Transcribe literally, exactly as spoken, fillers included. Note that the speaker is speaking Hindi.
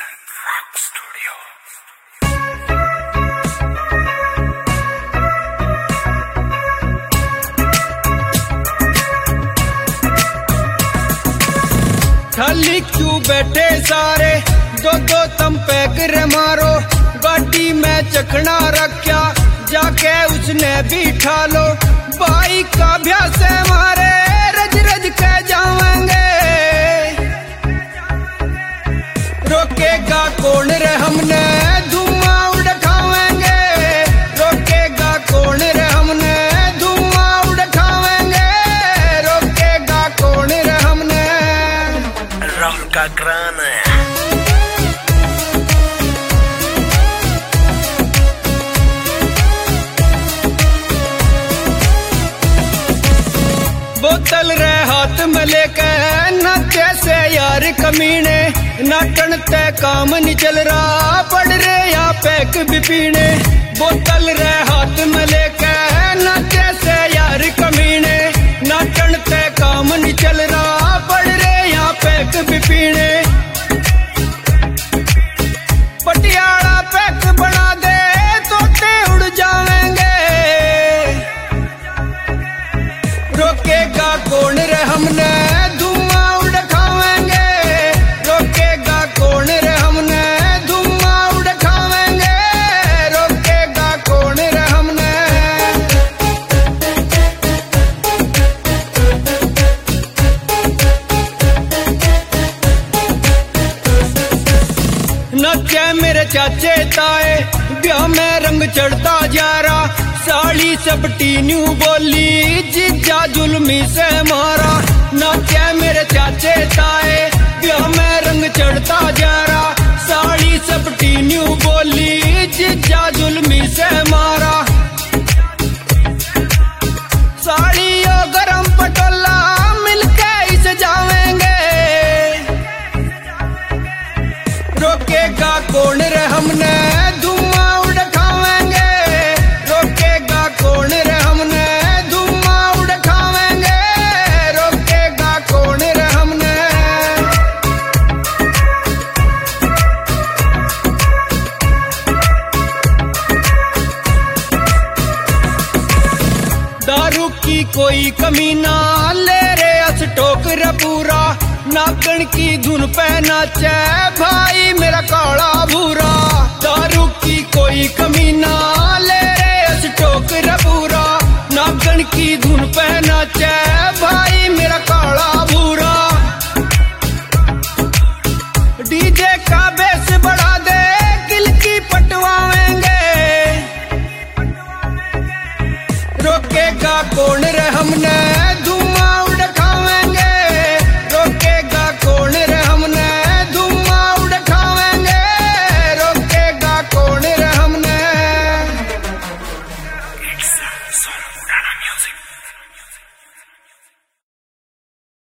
Listen Rock Studio. खाली क्यों बैठे सारे, दो दो तम पैक रे मारो। गाड़ी में चखना रखा, जाके उसने भी ठा लो। बाइक का अभ्यास है मारे, रज रज के जावेंगे। रोकेगा कौन रे हमने, धुआं उड़ावेंगे। रोकेगा कौन रे हमने, धुआं उड़ावेंगे। रोकेगा कौन रे हमने। Rocka grana. बोतल रे हाथ में लेके नाचे से यार कमीने। नाटन ते काम नहीं चल रहा, पड़ रे या पैक भी पीने। बोतल रे हाथ में लेके नाचे से यार कमीने। नाटन ते काम नहीं चल रहा, पड़ रे या पैक भी पीने। पटियाला पैक बना दे, तोते उड़ जावेंगे। रोकेगा कौन रे हमने, धुआं उड़ावेंगे। रोकेगा कौन रे हमने, धुआं उड़ावेंगे। रोकेगा कौन रे हमने। नचे मेरे चाचे ताए, ब्याह में रंग चढ़ता जा रहा। साड़ी सबटी न्यू बोली, जीजा जुल्मी से मारा। नाचे मेरे चाचे ताए, ब्याह में रंग चढ़ता जा रहा। साड़ी सबटी न्यू बोली, जीजा जुल्मी से मारा। साड़ी ओ गरम पटोला, मिलके इसे जावेंगे। रोकेगा कौन रे हमने, धुआं उड़ावेंगे। रोकेगा कौन रे हमने, धुआं उड़ावेंगे। रोकेगा कौन रे हमने। दारू की कोई कमी ना, ले रे अस टोकर पूरा। नागण की धुन पे नाचे भाई मेरा काला भूरा। दारू की कोई कमी ना, ले रे अस टोकर पूरा। नागण की धुन पे नाचे भाई मेरा काला भूरा। डीजे का बेस बढ़ा दे, किलकी पटवाएंगे। रोकेगा कौन रे हमने,